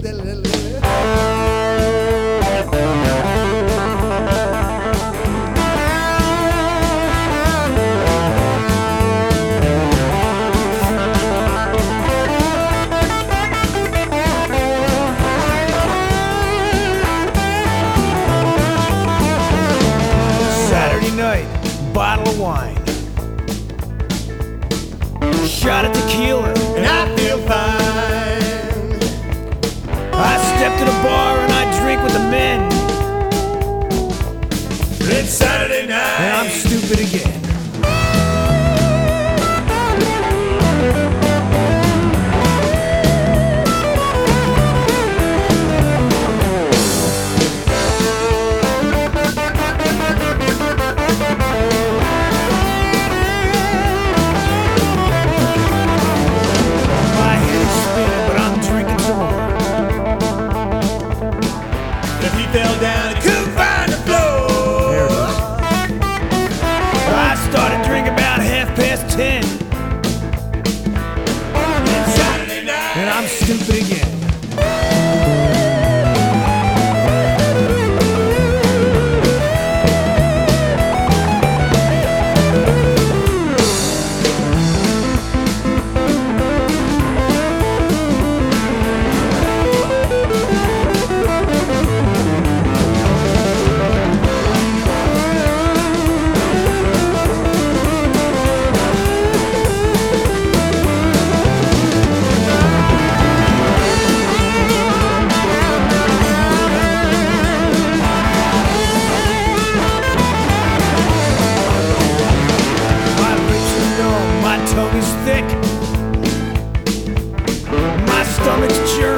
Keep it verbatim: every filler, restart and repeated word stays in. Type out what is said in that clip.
Saturday night, bottle of wine, shot of tequila, and I feel fine. I step to the bar and I drink with the men. It's Saturday night, and I'm stupid again. Fell down and couldn't find the floor. I started drinking about half past ten. It's Saturday night, and I'm stupid again. Thick. My stomach's churning.